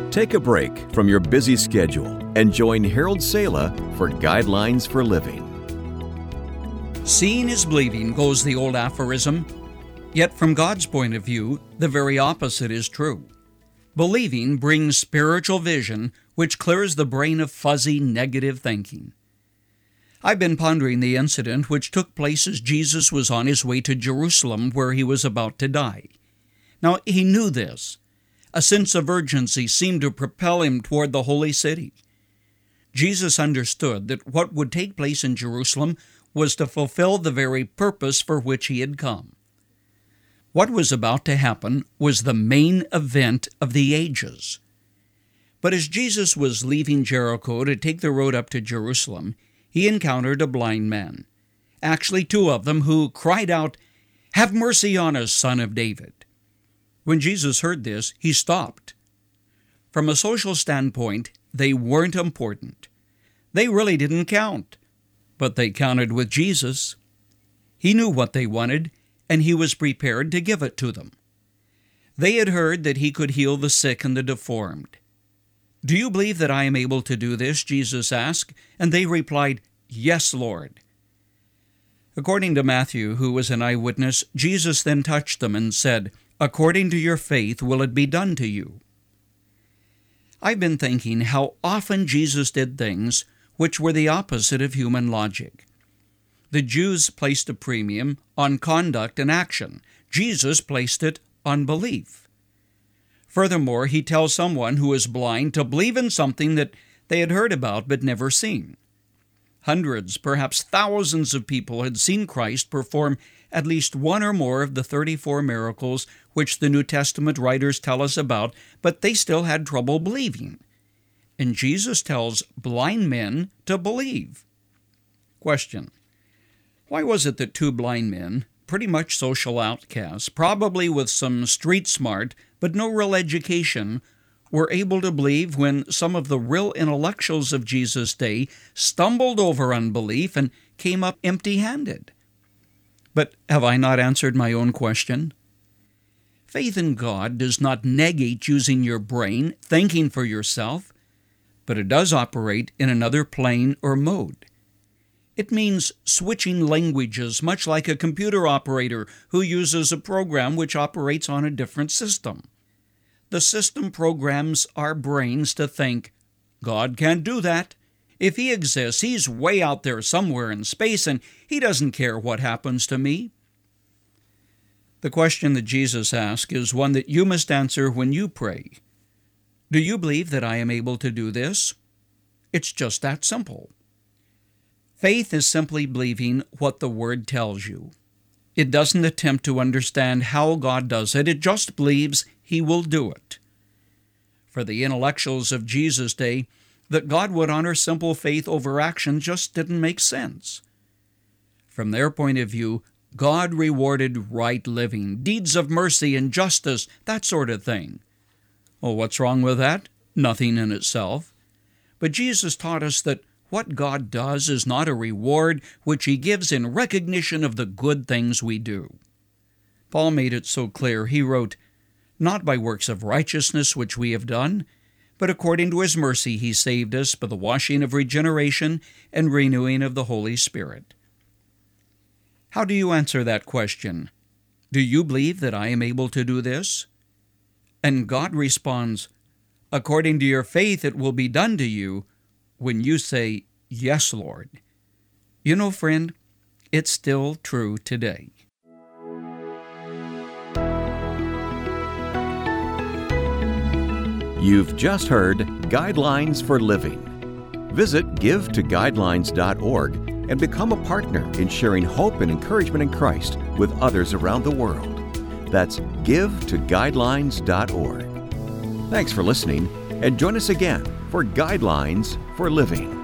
Take a break from your busy schedule and join Harold Sala for Guidelines for Living. Seeing is believing, goes the old aphorism. Yet from God's point of view, the very opposite is true. Believing brings spiritual vision, which clears the brain of fuzzy, negative thinking. I've been pondering the incident which took place as Jesus was on his way to Jerusalem, where he was about to die. Now, he knew this. A sense of urgency seemed to propel him toward the holy city. Jesus understood that what would take place in Jerusalem was to fulfill the very purpose for which he had come. What was about to happen was the main event of the ages. But as Jesus was leaving Jericho to take the road up to Jerusalem, he encountered a blind man, actually two of them, who cried out, "Have mercy on us, Son of David." When Jesus heard this, he stopped. From a social standpoint, they weren't important. They really didn't count, but they counted with Jesus. He knew what they wanted, and he was prepared to give it to them. They had heard that he could heal the sick and the deformed. "Do you believe that I am able to do this?" Jesus asked, and they replied, "Yes, Lord." According to Matthew, who was an eyewitness, Jesus then touched them and said, "According to your faith will it be done to you." I've been thinking how often Jesus did things which were the opposite of human logic. The Jews placed a premium on conduct and action. Jesus placed it on belief. Furthermore, he tells someone who is blind to believe in something that they had heard about but never seen. Hundreds, perhaps thousands of people had seen Christ perform at least one or more of the 34 miracles which the New Testament writers tell us about, but they still had trouble believing. And Jesus tells blind men to believe. Question: why was it that two blind men, pretty much social outcasts, probably with some street smart but no real education, were able to believe when some of the real intellectuals of Jesus' day stumbled over unbelief and came up empty-handed? But have I not answered my own question? Faith in God does not negate using your brain, thinking for yourself, but it does operate in another plane or mode. It means switching languages, much like a computer operator who uses a program which operates on a different system. The system programs our brains to think, God can't do that. If he exists, he's way out there somewhere in space, and he doesn't care what happens to me. The question that Jesus asked is one that you must answer when you pray. Do you believe that I am able to do this? It's just that simple. Faith is simply believing what the Word tells you. It doesn't attempt to understand how God does it. It just believes he will do it. For the intellectuals of Jesus' day, that God would honor simple faith over action just didn't make sense. From their point of view, God rewarded right living, deeds of mercy and justice, that sort of thing. Well, what's wrong with that? Nothing in itself. But Jesus taught us that what God does is not a reward which he gives in recognition of the good things we do. Paul made it so clear. He wrote, "Not by works of righteousness which we have done, but according to his mercy he saved us by the washing of regeneration and renewing of the Holy Spirit." How do you answer that question? Do you believe that I am able to do this? And God responds, "According to your faith it will be done to you," when you say, "Yes, Lord." You know, friend, it's still true today. You've just heard Guidelines for Living. Visit givetoguidelines.org and become a partner in sharing hope and encouragement in Christ with others around the world. That's givetoguidelines.org. Thanks for listening, and join us again for Guidelines for Living.